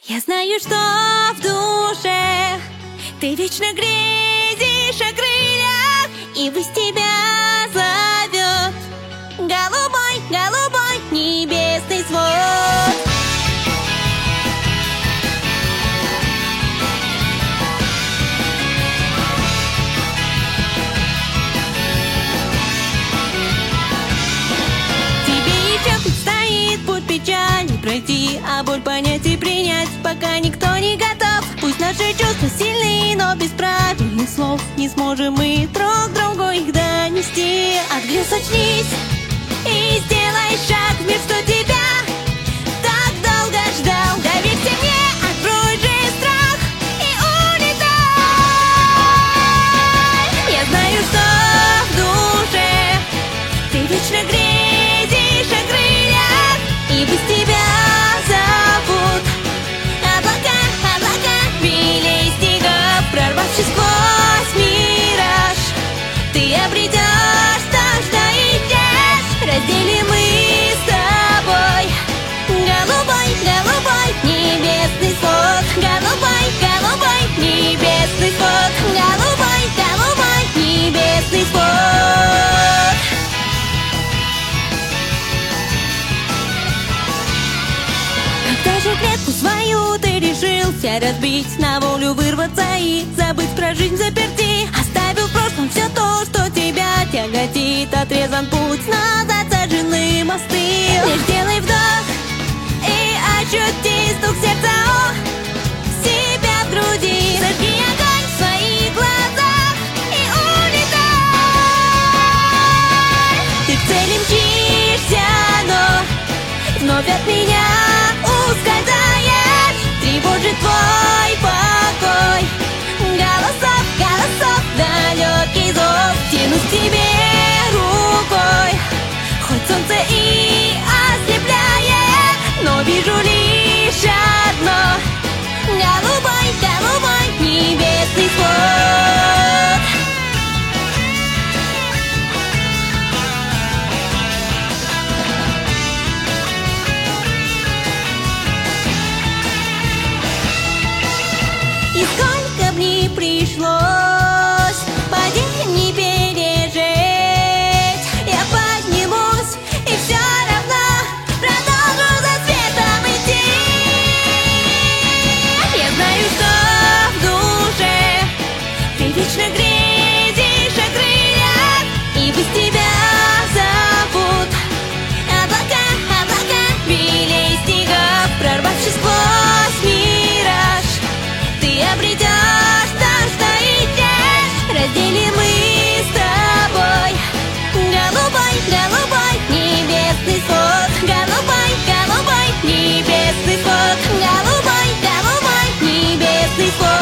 Я знаю, что в душе ты вечно грезишь о крыльях, и пусть тебя зовет голубой, голубой небесный свод. Тебе еще предстоит путь печали пройти, а боль понять и принять, пока никто не готов. Пусть наши чувства сильны, но без правильных слов не сможем мы друг другу их донести. От грез очнись и сделай шаг в мир, что тебя так долго ждал. Доверься мне, открой же страх и улетай. Я знаю, что в душе ты вечно грезишь о крыльях, и пусть тебя зовут облака, облака белей снегов. Прорвавшись сквозь мираж, ты обретешь то, что ищешь. Разделим мы с тобой голубой, голубой небесный свод. Голубой, голубой небесный свод. Голубой, голубой небесный свод. Когда же клетку свою ты решился разбить, на волю вырваться и забыть про жизнь заперти, оставил в прошлом все то, что тебя тяготит. Отрезан путь назад, сожжены мосты. Лишь сделай вдох и ощути стук сердца у себя в груди. Зажги огонь в своих глазах и улетай. Ты к цели мчишься, но вновь от меня ускользаешь. Тревожит твой покой голосов, голосов далекий зов. Тянусь к тебе рукой, хоть солнце и ослепляет, но вижу лишь одно — голубой, голубой небесный свод. И сколько б ни пришлось падений пережить, я поднимусь и все равно продолжу за светом идти. Я знаю, что в душе ты вечно грезишь о крыльях, и пусть тебя зовут облака, облака белей снегов. Прорвавшись сквозь мираж, ты обретешь то, что ищешь. Разделим мы с тобой голубой, голубой небесный свод. Голубой, голубой небесный свод. Голубой, голубой небесный свод.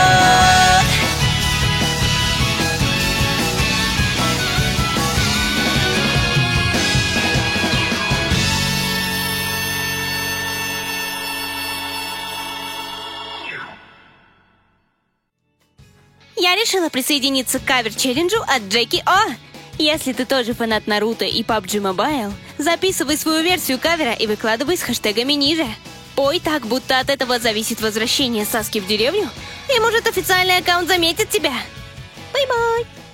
Я решила присоединиться к кавер-челленджу от Джеки О. Если ты тоже фанат Наруто и PUBG Mobile, записывай свою версию кавера и выкладывай с хэштегами ниже. Пой так, будто от этого зависит возвращение Саски в деревню, и может официальный аккаунт заметит тебя. Бай-бай!